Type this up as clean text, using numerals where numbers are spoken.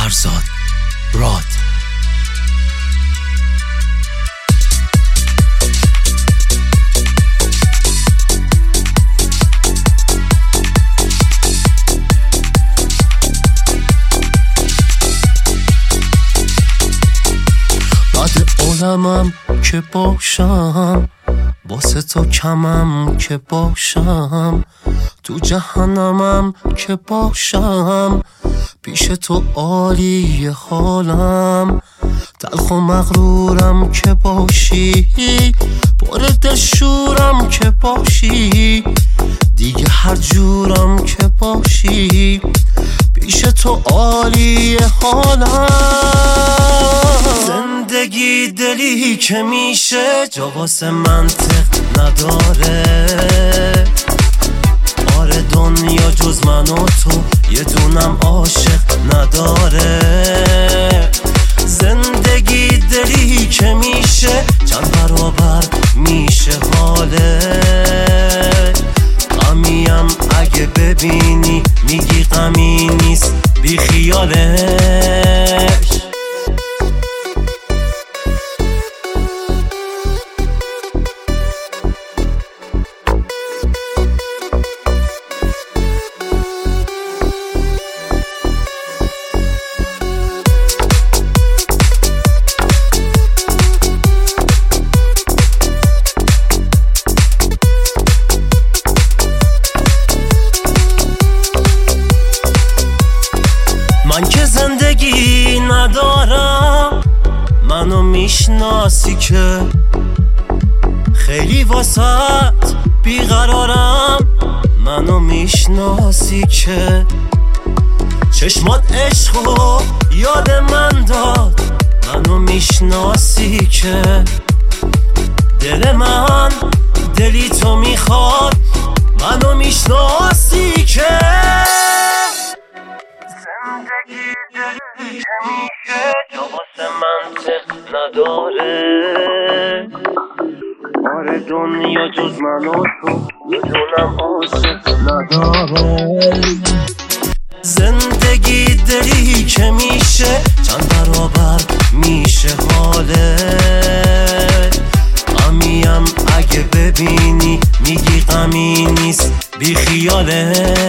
فرزاد راد. بعد عالمم که باشم، واسه تو کمم که باشم، تو جهنمم که باشم، پیش تو عالی حالم، تلخ و مغرورم که باشی، پر دلشورم که باشی، دیگه هر جورم که باشی، پیش تو عالی حالم. زندگی دلی که میشه جا واسه منطق نداره، آره دنیا جز من و تو یه دونم عاشق نداره. زندگی دلی که میشه چند برابر میشه حاله، غمیم اگه ببینی میگی غمی نیست بی خیالش. من که زندگی ندارم، منو میشناسی که خیلی واسط بیقرارم، منو میشناسی که چشمات عشقو یاد من داد، منو میشناسی که دل من دلی تو میخواد، منو میشناسی که زندگی دلی که میشه جا واسه منطق نداره، آره دنیا جز من و تو یه دونم عاشق نداره. زندگی دلی که میشه چند برابر میشه حاله، غمیم اگه ببینی میگی غمی نیست بی خیاله.